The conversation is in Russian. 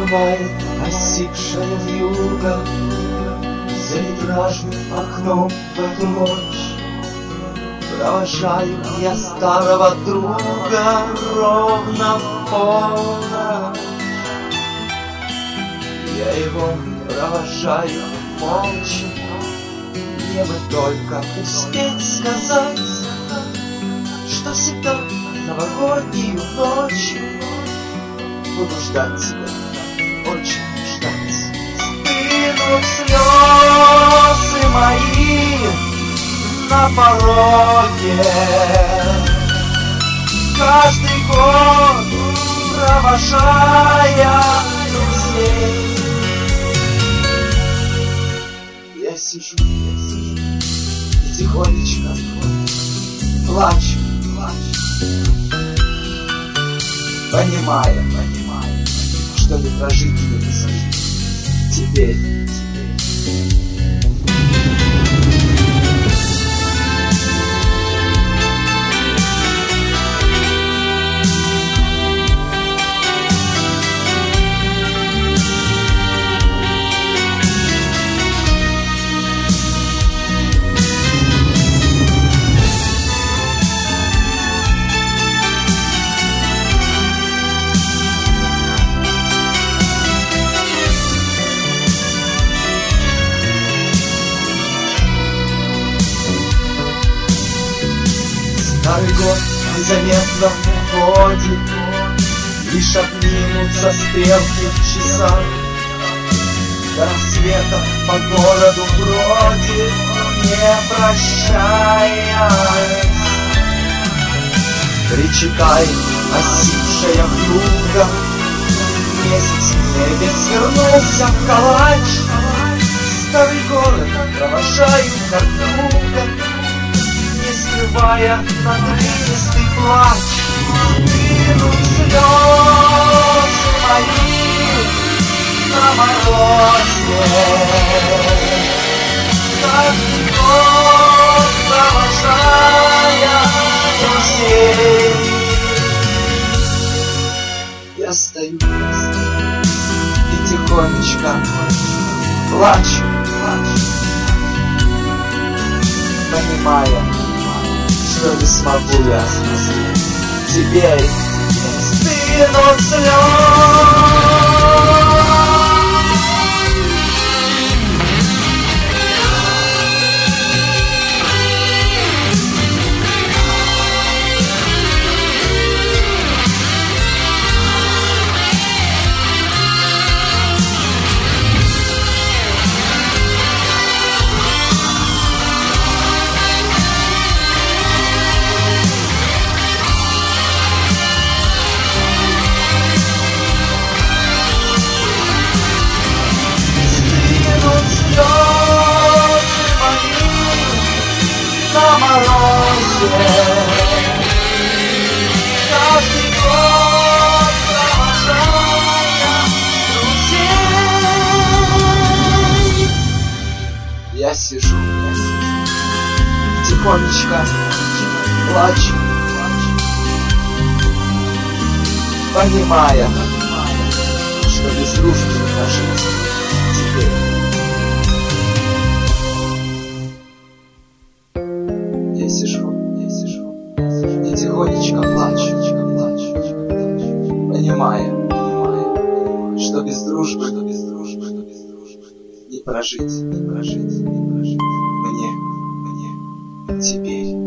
Застывает осипшая вьюга за витражным окном в эту ночь. Провожаю я старого друга ровно в полночь. Я его провожаю молча. Мне бы только успеть сказать, что всегда новогоднюю ночь буду ждать тебя, очень ждать. Стынут слезы мои на пороге. Каждый год провожая друзей, я сижу и тихонечко плачу, понимая, что не прожить мне теперь. Старый год незаметно уходит, лишь обнимутся стрелки в часах. До рассвета по городу бродит, не прощаясь. Причитает осипшая вьюга, месяц в небе свернулся в калач. Старый город провожаю как друга, не скрывая надрывистый плач. Стынут слезы мои на морозе. Каждый год провожая друзей, я стою и тихонечко плачу, понимая, что не смогу я теперь. Стынут слезы. На морозе. Каждый год провожая друзей, я сижу тихонечко плачу, понимая, что без дружбы не прожить теперь. Я сижу и тихонечко плачу, понимая, что без дружбы не прожить мне теперь.